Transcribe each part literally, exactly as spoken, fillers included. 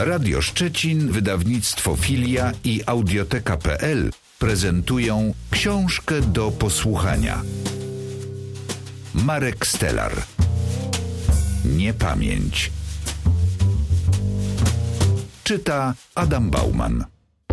Radio Szczecin, wydawnictwo Filia i Audioteka kropka pe el prezentują książkę do posłuchania. Marek Stelar. Niepamięć. Czyta Adam Bauman.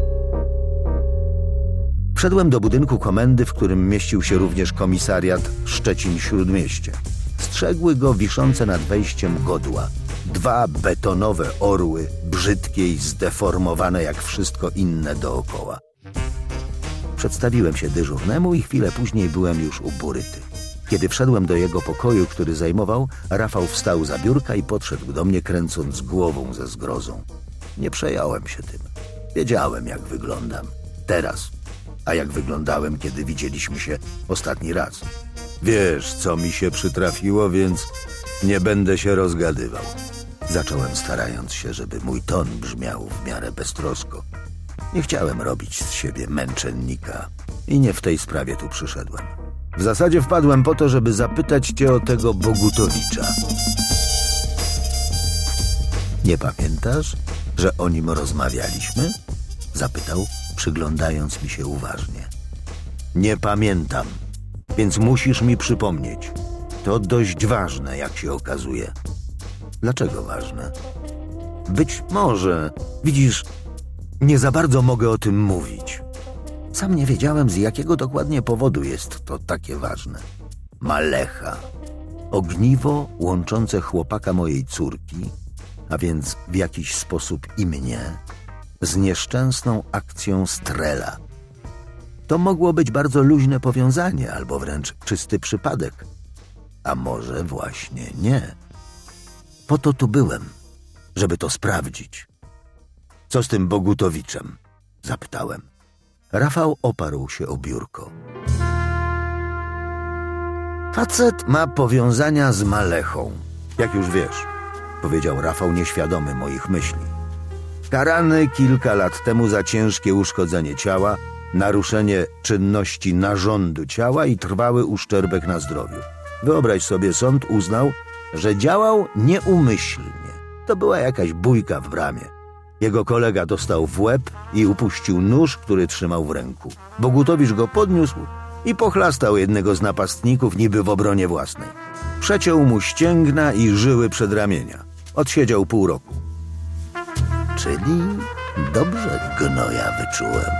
Wszedłem do budynku komendy, w którym mieścił się również komisariat Szczecin-Śródmieście. Strzegły go wiszące nad wejściem godła. Dwa betonowe orły, brzydkie i zdeformowane jak wszystko inne dookoła. Przedstawiłem się dyżurnemu i chwilę później byłem już u Boryty. Kiedy wszedłem do jego pokoju, który zajmował, Rafał wstał za biurka i podszedł do mnie, kręcąc głową ze zgrozą. Nie przejąłem się tym. Wiedziałem, jak wyglądam. Teraz. A jak wyglądałem, kiedy widzieliśmy się ostatni raz. Wiesz, co mi się przytrafiło, więc nie będę się rozgadywał. Zacząłem, starając się, żeby mój ton brzmiał w miarę beztrosko. Nie chciałem robić z siebie męczennika i nie w tej sprawie tu przyszedłem. W zasadzie wpadłem po to, żeby zapytać cię o tego Bogutowicza. Nie pamiętasz, że o nim rozmawialiśmy? Zapytał, przyglądając mi się uważnie. Nie pamiętam, więc musisz mi przypomnieć. To dość ważne, jak się okazuje. Dlaczego ważne? Być może, widzisz, nie za bardzo mogę o tym mówić. Sam nie wiedziałem, z jakiego dokładnie powodu jest to takie ważne. Malecha. Ogniwo łączące chłopaka mojej córki, a więc w jakiś sposób i mnie, z nieszczęsną akcją Strela. To mogło być bardzo luźne powiązanie, albo wręcz czysty przypadek. A może właśnie nie. Po to tu byłem, żeby to sprawdzić. Co z tym Bogutowiczem? Zapytałem. Rafał oparł się o biurko. Facet ma powiązania z Malechą, jak już wiesz, powiedział Rafał, nieświadomy moich myśli. Karany kilka lat temu za ciężkie uszkodzenie ciała, naruszenie czynności narządu ciała i trwały uszczerbek na zdrowiu. Wyobraź sobie, sąd uznał, że działał nieumyślnie. To była jakaś bójka w bramie. Jego kolega dostał w łeb i upuścił nóż, który trzymał w ręku. Bogutowicz go podniósł i pochlastał jednego z napastników niby w obronie własnej. Przeciął mu ścięgna i żyły przedramienia. Odsiedział pół roku. Czyli dobrze gnoja wyczułem.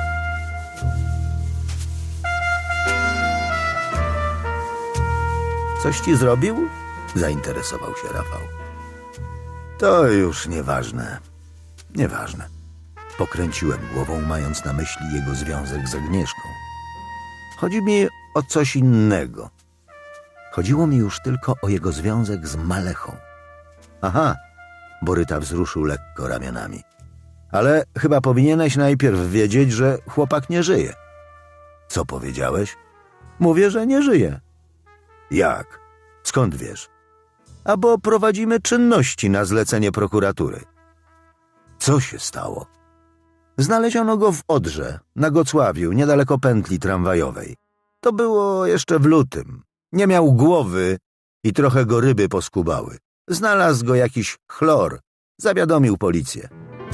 Coś ci zrobił? Zainteresował się Rafał. To już nieważne. Nieważne. Pokręciłem głową, mając na myśli jego związek z Agnieszką. Chodzi mi o coś innego. Chodziło mi już tylko o jego związek z Malechą. Aha, Boryta wzruszył lekko ramionami. Ale chyba powinieneś najpierw wiedzieć, że chłopak nie żyje. Co powiedziałeś? Mówię, że nie żyje. Jak? Skąd wiesz? A bo prowadzimy czynności na zlecenie prokuratury. Co się stało? Znaleziono go w Odrze, na Gocławiu, niedaleko pętli tramwajowej. To było jeszcze w lutym. Nie miał głowy i trochę go ryby poskubały. Znalazł go jakiś chlor. Zawiadomił policję.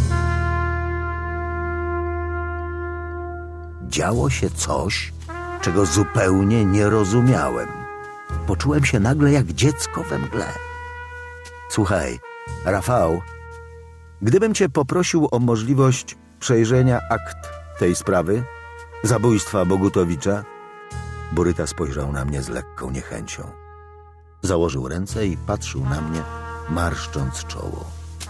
Działo się coś, czego zupełnie nie rozumiałem. Poczułem się nagle jak dziecko we mgle. Słuchaj, Rafał, gdybym cię poprosił o możliwość przejrzenia akt tej sprawy, zabójstwa Bogutowicza, Boryta spojrzał na mnie z lekką niechęcią. Założył ręce i patrzył na mnie, marszcząc czoło.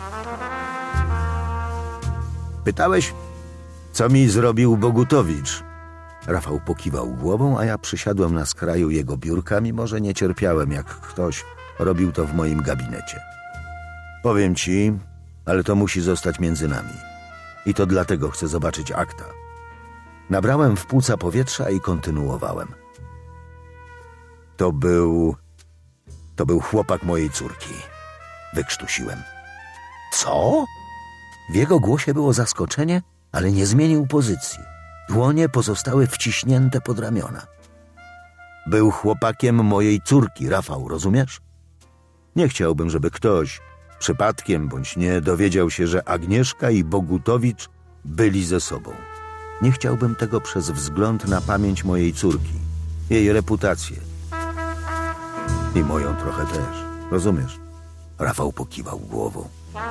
Pytałeś, co mi zrobił Bogutowicz? Rafał pokiwał głową, a ja przysiadłem na skraju jego biurka, mimo że nie cierpiałem, jak ktoś robił to w moim gabinecie. Powiem ci, ale to musi zostać między nami. I to dlatego chcę zobaczyć akta. Nabrałem w płuca powietrza i kontynuowałem. To był... To był chłopak mojej córki. Wykrztusiłem. Co? W jego głosie było zaskoczenie, ale nie zmienił pozycji. Dłonie pozostały wciśnięte pod ramiona. Był chłopakiem mojej córki, Rafał, rozumiesz? Nie chciałbym, żeby ktoś, Przypadkiem bądź nie dowiedział się, że Agnieszka i Bogutowicz byli ze sobą. Nie chciałbym tego przez wzgląd na pamięć mojej córki, jej reputację. I moją trochę też, rozumiesz? Rafał pokiwał głową.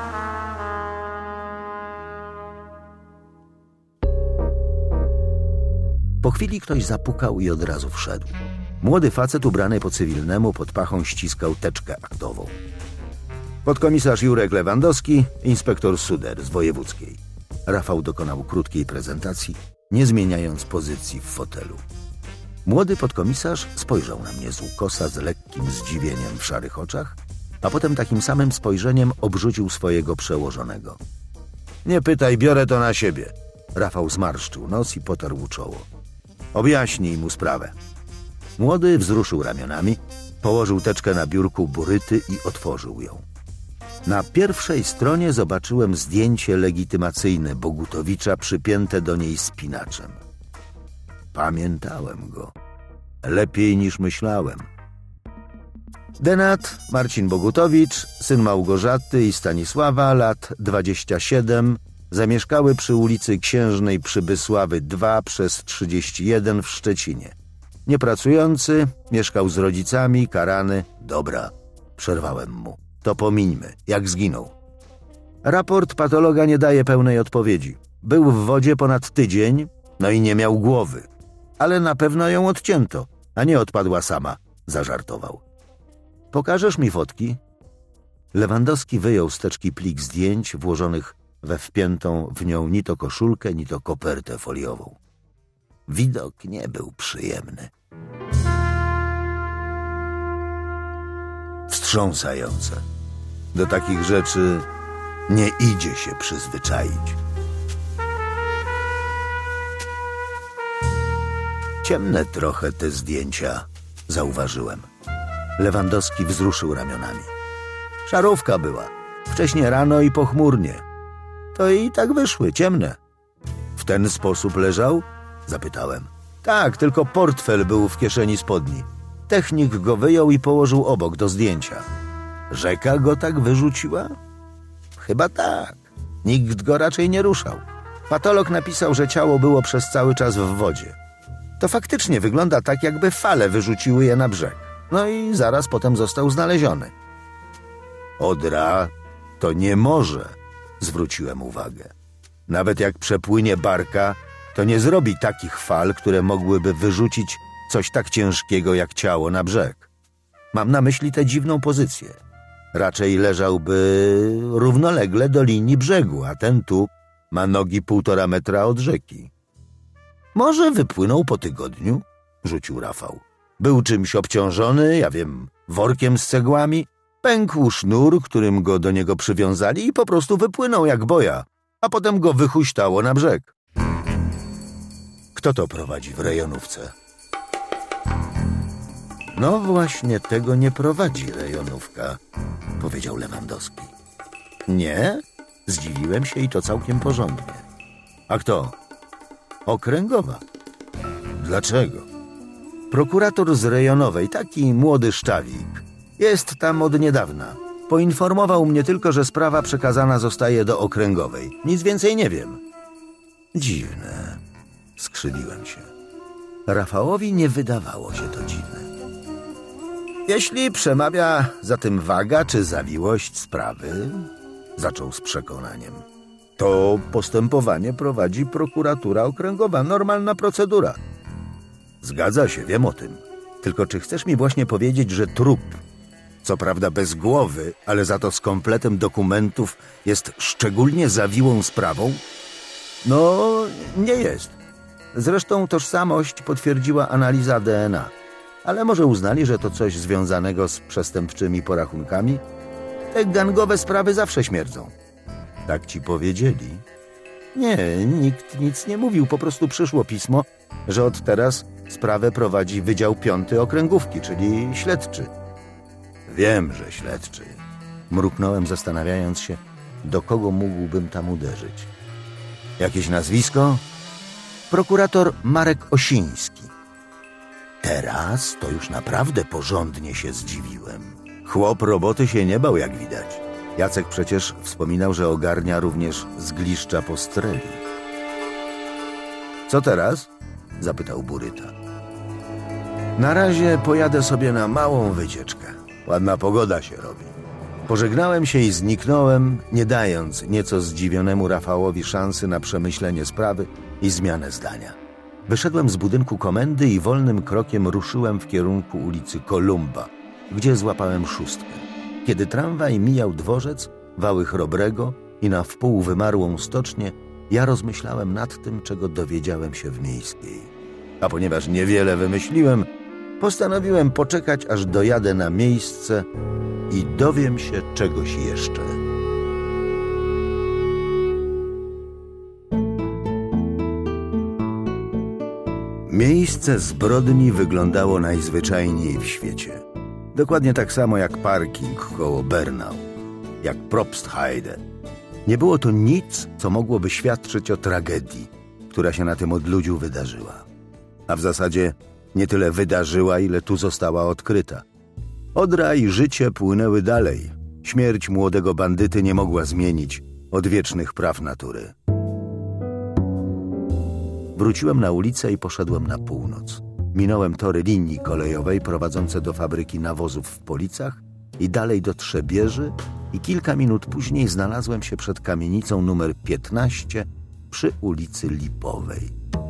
Po chwili ktoś zapukał i od razu wszedł. Młody facet ubrany po cywilnemu pod pachą ściskał teczkę aktową. Podkomisarz Jurek Lewandowski, inspektor Suder z wojewódzkiej. Rafał dokonał krótkiej prezentacji, nie zmieniając pozycji w fotelu. Młody podkomisarz spojrzał na mnie z ukosa z lekkim zdziwieniem w szarych oczach, a potem takim samym spojrzeniem obrzucił swojego przełożonego. Nie pytaj, biorę to na siebie. Rafał zmarszczył nos i potarł czoło. Objaśnij mu sprawę. Młody wzruszył ramionami, położył teczkę na biurku buryty i otworzył ją. Na pierwszej stronie zobaczyłem zdjęcie legitymacyjne Bogutowicza przypięte do niej spinaczem. Pamiętałem go. Lepiej niż myślałem. Denat Marcin Bogutowicz, syn Małgorzaty i Stanisława, lat dwadzieścia siedem, zamieszkały przy ulicy Księżnej Przybysławy dwa przez trzydzieści jeden w Szczecinie. Niepracujący, mieszkał z rodzicami, karany. Dobra, przerwałem mu. To pomińmy, jak zginął. Raport patologa nie daje pełnej odpowiedzi. Był w wodzie ponad tydzień, no i nie miał głowy. Ale na pewno ją odcięto, a nie odpadła sama, zażartował. Pokażesz mi fotki? Lewandowski wyjął z teczki plik zdjęć włożonych we wpiętą w nią ni to koszulkę, ni to kopertę foliową. Widok nie był przyjemny. Wstrząsające. Do takich rzeczy nie idzie się przyzwyczaić. Ciemne trochę te zdjęcia, zauważyłem. Lewandowski wzruszył ramionami. Szarówka była. Wcześnie rano i pochmurnie. To i tak wyszły, ciemne. W ten sposób leżał? Zapytałem. Tak, tylko portfel był w kieszeni spodni. Technik go wyjął i położył obok do zdjęcia. Rzeka go tak wyrzuciła? Chyba tak. Nikt go raczej nie ruszał. Patolog napisał, że ciało było przez cały czas w wodzie. To faktycznie wygląda tak, jakby fale wyrzuciły je na brzeg. No i zaraz potem został znaleziony. Odra to nie może, zwróciłem uwagę. Nawet jak przepłynie barka, to nie zrobi takich fal, które mogłyby wyrzucić coś tak ciężkiego jak ciało na brzeg. Mam na myśli tę dziwną pozycję. Raczej leżałby równolegle do linii brzegu, a ten tu ma nogi półtora metra od rzeki. Może wypłynął po tygodniu? Rzucił Rafał. Był czymś obciążony, ja wiem, workiem z cegłami. Pękł sznur, którym go do niego przywiązali i po prostu wypłynął jak boja, a potem go wychuśtało na brzeg. Kto to prowadzi w rejonówce? No właśnie tego nie prowadzi rejonówka, powiedział Lewandowski. Nie? Zdziwiłem się i to całkiem porządnie. A kto? Okręgowa. Dlaczego? Prokurator z rejonowej, taki młody szczawik. Jest tam od niedawna. Poinformował mnie tylko, że sprawa przekazana zostaje do okręgowej. Nic więcej nie wiem. Dziwne. Skrzywiłem się. Rafałowi nie wydawało się to dziwne. Jeśli przemawia za tym waga czy zawiłość sprawy, zaczął z przekonaniem, to postępowanie prowadzi prokuratura okręgowa. Normalna procedura. Zgadza się, wiem o tym. Tylko czy chcesz mi właśnie powiedzieć, że trup, co prawda bez głowy, ale za to z kompletem dokumentów, jest szczególnie zawiłą sprawą? No, nie jest. Zresztą tożsamość potwierdziła analiza D N A. Ale może uznali, że to coś związanego z przestępczymi porachunkami? Te gangowe sprawy zawsze śmierdzą. Tak ci powiedzieli? Nie, nikt nic nie mówił. Po prostu przyszło pismo, że od teraz sprawę prowadzi Wydział Piąty Okręgówki, czyli śledczy. Wiem, że śledczy. Mruknąłem, zastanawiając się, do kogo mógłbym tam uderzyć. Jakieś nazwisko? Prokurator Marek Osiński. Teraz to już naprawdę porządnie się zdziwiłem. Chłop roboty się nie bał, jak widać. Jacek przecież wspominał, że ogarnia również zgliszcza Postreli. Co teraz? Zapytał Buryta. Na razie pojadę sobie na małą wycieczkę. Ładna pogoda się robi. Pożegnałem się i zniknąłem, nie dając nieco zdziwionemu Rafałowi szansy na przemyślenie sprawy i zmianę zdania. Wyszedłem z budynku komendy i wolnym krokiem ruszyłem w kierunku ulicy Kolumba, gdzie złapałem szóstkę. Kiedy tramwaj mijał dworzec, wały Chrobrego i na wpół wymarłą stocznię, ja rozmyślałem nad tym, czego dowiedziałem się w Miejskiej. A ponieważ niewiele wymyśliłem, postanowiłem poczekać, aż dojadę na miejsce i dowiem się czegoś jeszcze. Miejsce zbrodni wyglądało najzwyczajniej w świecie. Dokładnie tak samo jak parking koło Bernau, jak Probstheide. Nie było to nic, co mogłoby świadczyć o tragedii, która się na tym odludziu wydarzyła. A w zasadzie nie tyle wydarzyła, ile tu została odkryta. Odra i życie płynęły dalej. Śmierć młodego bandyty nie mogła zmienić odwiecznych praw natury. Wróciłem na ulicę i poszedłem na północ. Minąłem tory linii kolejowej prowadzące do fabryki nawozów w Policach i dalej do Trzebieży i kilka minut później znalazłem się przed kamienicą numer piętnaście przy ulicy Lipowej.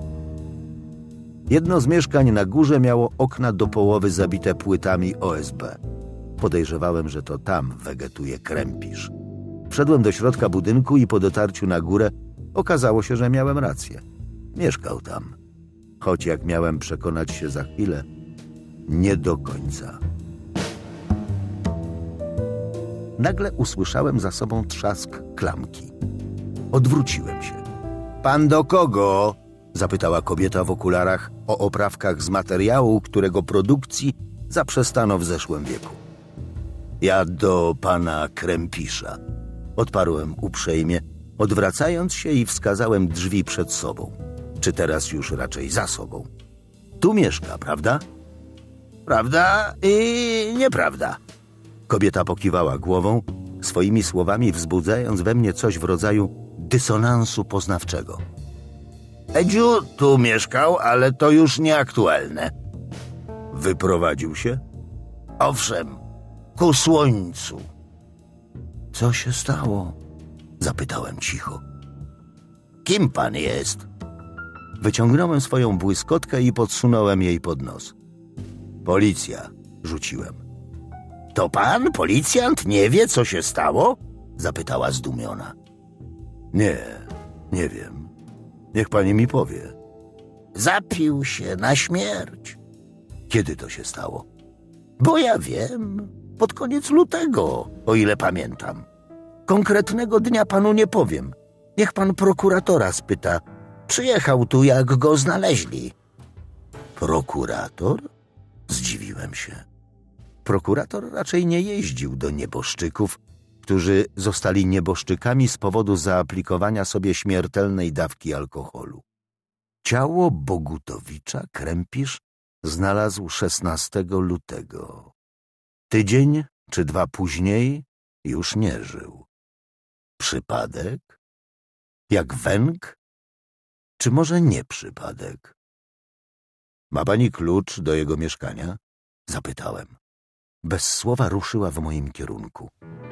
Jedno z mieszkań na górze miało okna do połowy zabite płytami O S B. Podejrzewałem, że to tam wegetuje Krempisz. Wszedłem do środka budynku i po dotarciu na górę okazało się, że miałem rację. Mieszkał tam. Choć jak miałem przekonać się za chwilę, nie do końca. Nagle usłyszałem za sobą trzask klamki. Odwróciłem się. Pan do kogo? Zapytała kobieta w okularach o oprawkach z materiału, którego produkcji zaprzestano w zeszłym wieku. Ja do pana Krempisza. Odparłem uprzejmie, odwracając się i wskazałem drzwi przed sobą. Czy teraz już raczej za sobą. Tu mieszka, prawda? Prawda i nieprawda. Kobieta pokiwała głową, swoimi słowami wzbudzając we mnie coś w rodzaju dysonansu poznawczego. Edziu tu mieszkał, ale to już nieaktualne. Wyprowadził się? Owszem, ku słońcu. Co się stało? Zapytałem cicho. Kim pan jest? Wyciągnąłem swoją błyskotkę i podsunąłem jej pod nos. Policja, rzuciłem. To pan, policjant, nie wie, co się stało? Zapytała zdumiona. Nie, nie wiem. Niech pani mi powie. Zapił się na śmierć. Kiedy to się stało? Bo ja wiem, pod koniec lutego, o ile pamiętam. Konkretnego dnia panu nie powiem. Niech pan prokuratora spyta. Przyjechał tu, jak go znaleźli. Prokurator? Zdziwiłem się. Prokurator raczej nie jeździł do nieboszczyków, którzy zostali nieboszczykami z powodu zaaplikowania sobie śmiertelnej dawki alkoholu. Ciało Bogutowicza Krempisz znalazł szesnastego lutego. Tydzień czy dwa później już nie żył. Przypadek? Jak węg? Czy może nie przypadek? Ma pani klucz do jego mieszkania? Zapytałem. Bez słowa ruszyła w moim kierunku.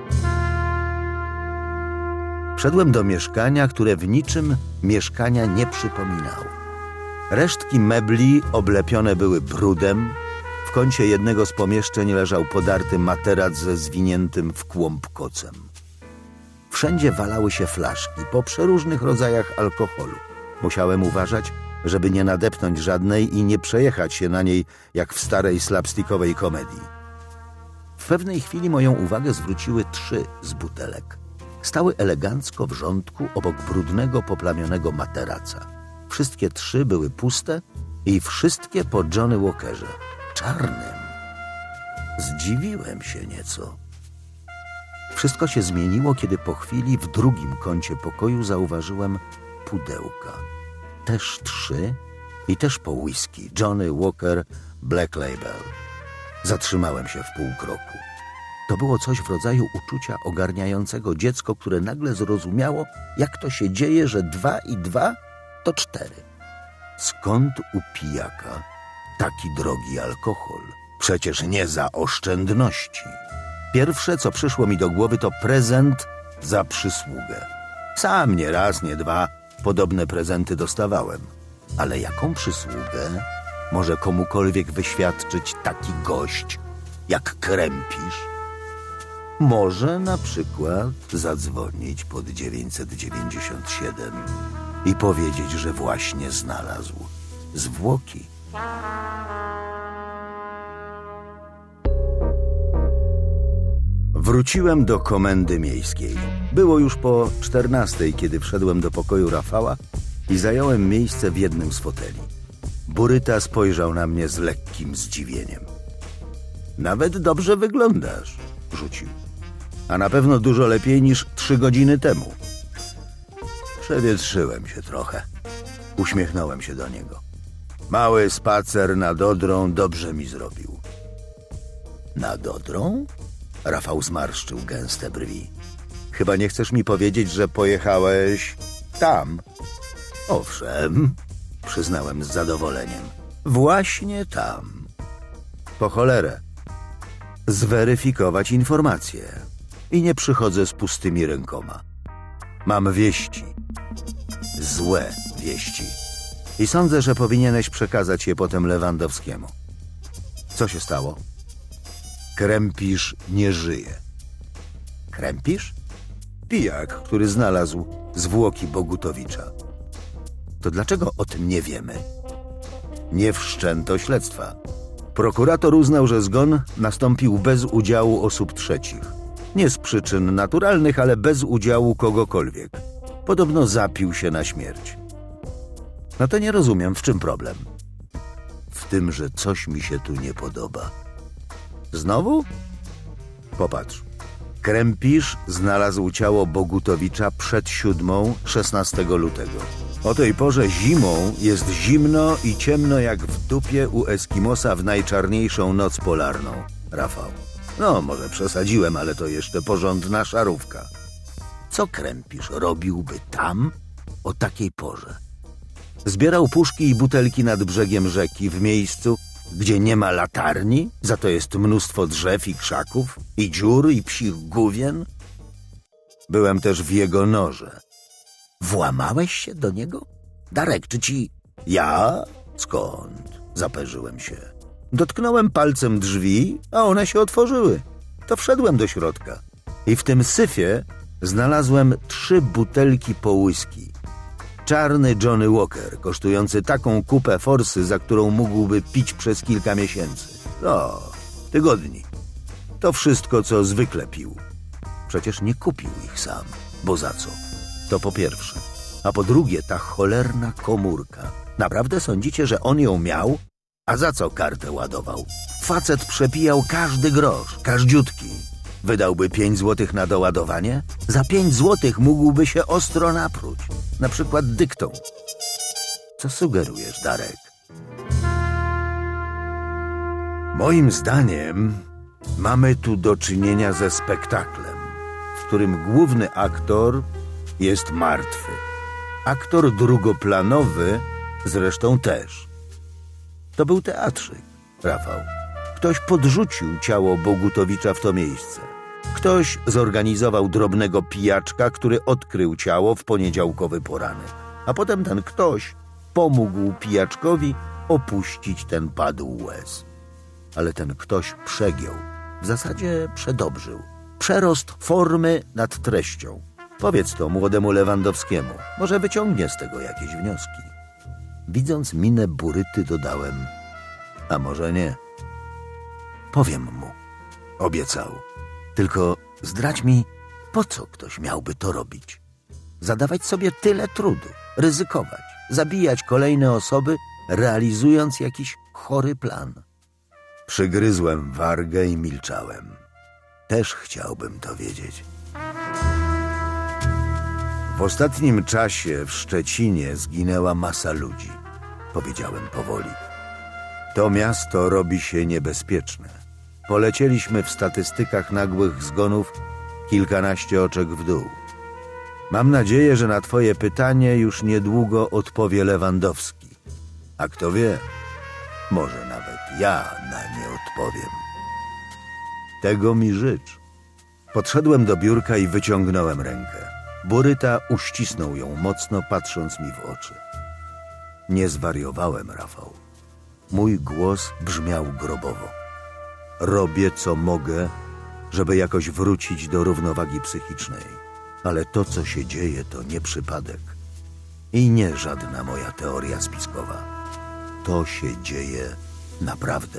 Wszedłem do mieszkania, które w niczym mieszkania nie przypominało. Resztki mebli oblepione były brudem. W kącie jednego z pomieszczeń leżał podarty materac ze zwiniętym w kłąb kocem. Wszędzie walały się flaszki po przeróżnych rodzajach alkoholu. Musiałem uważać, żeby nie nadepnąć żadnej i nie przejechać się na niej jak w starej slapstickowej komedii. W pewnej chwili moją uwagę zwróciły trzy z butelek. Stały elegancko w rządku obok brudnego, poplamionego materaca. Wszystkie trzy były puste i wszystkie po Johnny Walkerze, czarnym. Zdziwiłem się nieco. Wszystko się zmieniło, kiedy po chwili w drugim kącie pokoju zauważyłem pudełka. Też trzy i też po whisky. Johnny Walker Black Label. Zatrzymałem się w pół kroku. To było coś w rodzaju uczucia ogarniającego dziecko, które nagle zrozumiało, jak to się dzieje, że dwa i dwa to cztery. Skąd u pijaka taki drogi alkohol? Przecież nie za oszczędności. Pierwsze, co przyszło mi do głowy, to prezent za przysługę. Sam nie raz, nie dwa podobne prezenty dostawałem. Ale jaką przysługę może komukolwiek wyświadczyć taki gość jak Krępisz? Może na przykład zadzwonić pod dziewięćset dziewięćdziesiąt siedem i powiedzieć, że właśnie znalazł zwłoki. Wróciłem do komendy miejskiej. Było już po czternastej, kiedy wszedłem do pokoju Rafała i zająłem miejsce w jednym z foteli. Buryta spojrzał na mnie z lekkim zdziwieniem. Nawet dobrze wyglądasz, rzucił. A na pewno dużo lepiej niż trzy godziny temu. Przewietrzyłem się trochę. Uśmiechnąłem się do niego. Mały spacer nad Odrą dobrze mi zrobił. Nad Odrą? Rafał zmarszczył gęste brwi. Chyba nie chcesz mi powiedzieć, że pojechałeś tam? Owszem, przyznałem z zadowoleniem. Właśnie tam. Po cholerę. Zweryfikować informacje. I nie przychodzę z pustymi rękoma. Mam wieści. Złe wieści. I sądzę, że powinieneś przekazać je potem Lewandowskiemu. Co się stało? Krępisz nie żyje. Krępisz? Pijak, który znalazł zwłoki Bogutowicza. To dlaczego o tym nie wiemy? Nie wszczęto śledztwa. Prokurator uznał, że zgon nastąpił bez udziału osób trzecich. Nie z przyczyn naturalnych, ale bez udziału kogokolwiek. Podobno zapił się na śmierć. No to nie rozumiem, w czym problem. W tym, że coś mi się tu nie podoba. Znowu? Popatrz. Krępisz znalazł ciało Bogutowicza przed siódmą, szesnastego lutego. O tej porze zimą jest zimno i ciemno jak w dupie u Eskimosa w najczarniejszą noc polarną. Rafał. No, może przesadziłem, ale to jeszcze porządna szarówka. Co Krępisz robiłby tam o takiej porze? Zbierał puszki i butelki nad brzegiem rzeki w miejscu, gdzie nie ma latarni, za to jest mnóstwo drzew i krzaków, i dziur, i psich gówien? Byłem też w jego norze. Włamałeś się do niego? Darek, czy ci... Ja? Skąd? Zaperzyłem się. Dotknąłem palcem drzwi, a one się otworzyły. To wszedłem do środka. I w tym syfie znalazłem trzy butelki po whisky. Czarny Johnny Walker, kosztujący taką kupę forsy, za którą mógłby pić przez kilka miesięcy. O, tygodni. To wszystko, co zwykle pił. Przecież nie kupił ich sam. Bo za co? To po pierwsze. A po drugie, ta cholerna komórka. Naprawdę sądzicie, że on ją miał? A za co kartę ładował? Facet przepijał każdy grosz, każdziutki. Wydałby pięć złotych na doładowanie? Za pięć złotych mógłby się ostro napruć. Na przykład dyktą. Co sugerujesz, Darek? Moim zdaniem mamy tu do czynienia ze spektaklem, w którym główny aktor jest martwy. Aktor drugoplanowy zresztą też. To był teatrzyk, Rafał. Ktoś podrzucił ciało Bogutowicza w to miejsce. Ktoś zorganizował drobnego pijaczka, który odkrył ciało w poniedziałkowy poranek. A potem ten ktoś pomógł pijaczkowi opuścić ten padł łez. Ale ten ktoś przegiął. W zasadzie przedobrzył. Przerost formy nad treścią. Powiedz to młodemu Lewandowskiemu. Może wyciągnie z tego jakieś wnioski. Widząc minę Buryty, dodałem: a może nie? Powiem mu. Obiecał. Tylko zdradź mi, po co ktoś miałby to robić? Zadawać sobie tyle trudu, ryzykować, zabijać kolejne osoby, realizując jakiś chory plan. Przygryzłem wargę i milczałem. Też chciałbym to wiedzieć. W ostatnim czasie w Szczecinie zginęła masa ludzi, powiedziałem powoli. To miasto robi się niebezpieczne. polecieliśmy w statystykach nagłych zgonów kilkanaście oczek w dół. Mam nadzieję, że na twoje pytanie już niedługo odpowie Lewandowski. A kto wie, może nawet ja na nie odpowiem. Tego mi życz. Podszedłem do biurka i wyciągnąłem rękę. Boryta uścisnął ją mocno, patrząc mi w oczy. Nie zwariowałem, Rafał. Mój głos brzmiał grobowo. Robię, co mogę, żeby jakoś wrócić do równowagi psychicznej. Ale to, co się dzieje, to nie przypadek. I nie żadna moja teoria spiskowa. To się dzieje naprawdę.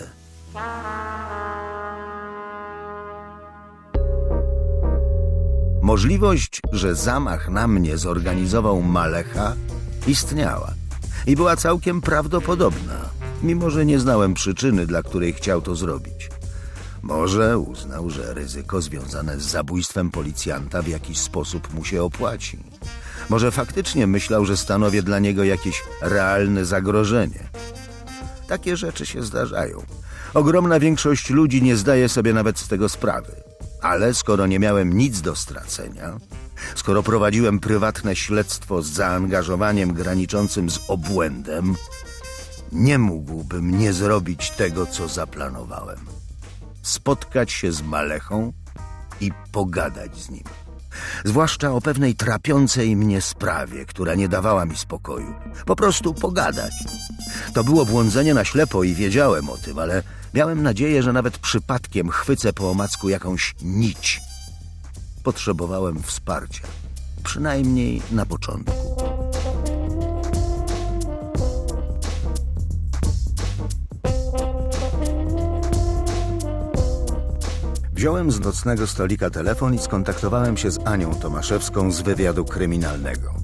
Możliwość, że zamach na mnie zorganizował Malecha, istniała i była całkiem prawdopodobna, mimo że nie znałem przyczyny, dla której chciał to zrobić. Może uznał, że ryzyko związane z zabójstwem policjanta w jakiś sposób mu się opłaci. Może faktycznie myślał, że stanowię dla niego jakieś realne zagrożenie. Takie rzeczy się zdarzają. Ogromna większość ludzi nie zdaje sobie nawet z tego sprawy. Ale skoro nie miałem nic do stracenia, skoro prowadziłem prywatne śledztwo z zaangażowaniem graniczącym z obłędem, nie mógłbym nie zrobić tego, co zaplanowałem. Spotkać się z Malechą i pogadać z nim. Zwłaszcza o pewnej trapiącej mnie sprawie, która nie dawała mi spokoju. Po prostu pogadać. To było błądzenie na ślepo i wiedziałem o tym, ale miałem nadzieję, że nawet przypadkiem chwycę po omacku jakąś nić. Potrzebowałem wsparcia. Przynajmniej na początku. Wziąłem z nocnego stolika telefon i skontaktowałem się z Anią Tomaszewską z wywiadu kryminalnego.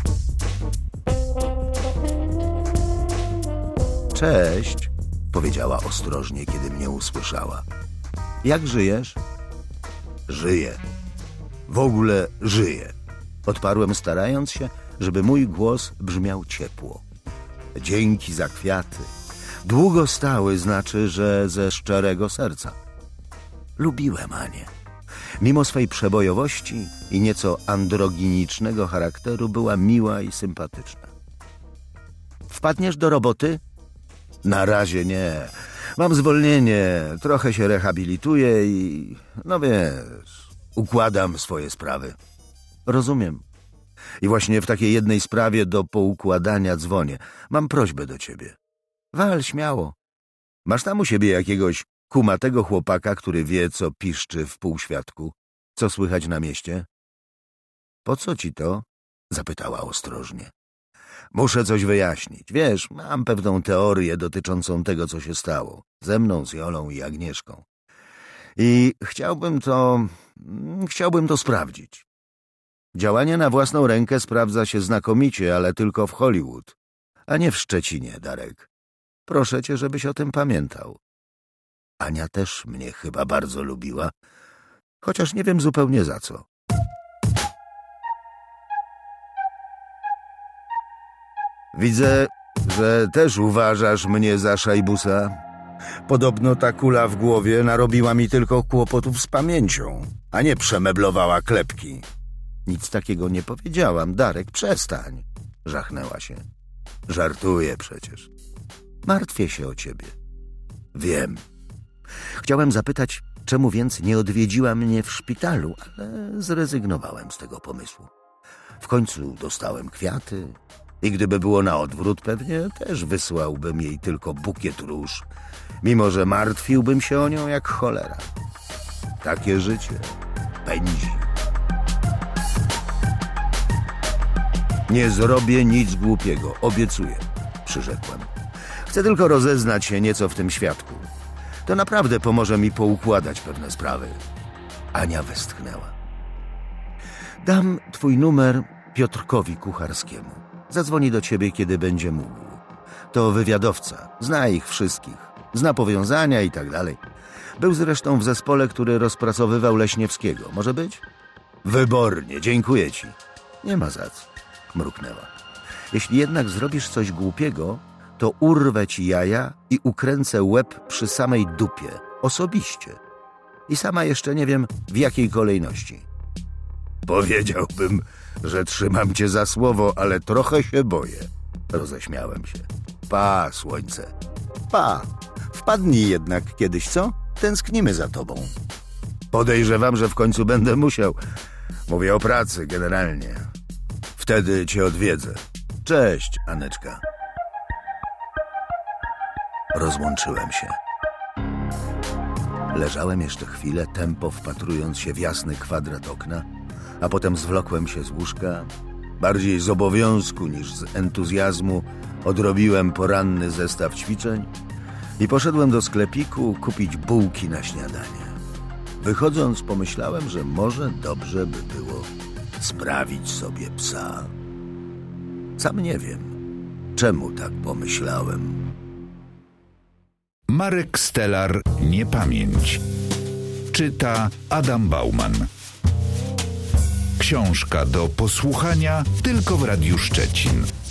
Cześć, powiedziała ostrożnie, kiedy mnie usłyszała. Jak żyjesz? Żyję. W ogóle żyję. Odparłem, starając się, żeby mój głos brzmiał ciepło. Dzięki za kwiaty. Długo stały, znaczy, że ze szczerego serca. Lubiłem Anię. Mimo swej przebojowości i nieco androginicznego charakteru była miła i sympatyczna. Wpadniesz do roboty? Na razie nie. Mam zwolnienie, trochę się rehabilituję i, no wiesz, układam swoje sprawy. Rozumiem. I właśnie w takiej jednej sprawie do poukładania dzwonię. Mam prośbę do ciebie. Wal śmiało. Masz tam u siebie jakiegoś kumatego chłopaka, który wie, co piszczy w półświadku? Co słychać na mieście? Po co ci to? Zapytała ostrożnie. Muszę coś wyjaśnić. Wiesz, mam pewną teorię dotyczącą tego, co się stało. Ze mną, z Jolą i Agnieszką. I chciałbym to... chciałbym to sprawdzić. Działanie na własną rękę sprawdza się znakomicie, ale tylko w Hollywood, a nie w Szczecinie, Darek. Proszę cię, żebyś o tym pamiętał. Ania też mnie chyba bardzo lubiła, chociaż nie wiem zupełnie za co. Widzę, że też uważasz mnie za szajbusa. Podobno ta kula w głowie narobiła mi tylko kłopotów z pamięcią, a nie przemeblowała klepki. Nic takiego nie powiedziałam, Darek, przestań. Żachnęła się. Żartuję przecież. Martwię się o ciebie. Wiem. Chciałem zapytać, czemu więc nie odwiedziła mnie w szpitalu, ale zrezygnowałem z tego pomysłu. W końcu dostałem kwiaty i gdyby było na odwrót, pewnie też wysłałbym jej tylko bukiet róż, mimo że martwiłbym się o nią jak cholera. Takie życie pędzi. Nie zrobię nic głupiego, obiecuję, przyrzekłem. Chcę tylko rozeznać się nieco w tym świadku. To naprawdę pomoże mi poukładać pewne sprawy. Ania westchnęła. Dam twój numer Piotrkowi Kucharskiemu. Zadzwoni do ciebie, kiedy będzie mógł. To wywiadowca, zna ich wszystkich, zna powiązania i tak dalej. Był zresztą w zespole, który rozpracowywał Leśniewskiego. Może być? Wybornie, dziękuję ci. Nie ma za co, mruknęła. Jeśli jednak zrobisz coś głupiego, to urwę ci jaja i ukręcę łeb przy samej dupie. osobiście. I sama jeszcze nie wiem, w jakiej kolejności. Powiedziałbym, że trzymam cię za słowo, ale trochę się boję. Roześmiałem się. Pa, słońce. Pa. Wpadnij jednak kiedyś, co? Tęsknimy za tobą. Podejrzewam, że w końcu będę musiał. Mówię o pracy generalnie. Wtedy cię odwiedzę. Cześć, Aneczka. Rozłączyłem się. Leżałem jeszcze chwilę, tempo wpatrując się w jasny kwadrat okna, a potem zwlokłem się z łóżka. Bardziej z obowiązku niż z entuzjazmu odrobiłem poranny zestaw ćwiczeń i poszedłem do sklepiku kupić bułki na śniadanie. Wychodząc, pomyślałem, że może dobrze by było sprawić sobie psa. Sam nie wiem, czemu tak pomyślałem. Marek Stelar, Niepamięć. Czyta Adam Bauman. Książka do posłuchania tylko w Radiu Szczecin.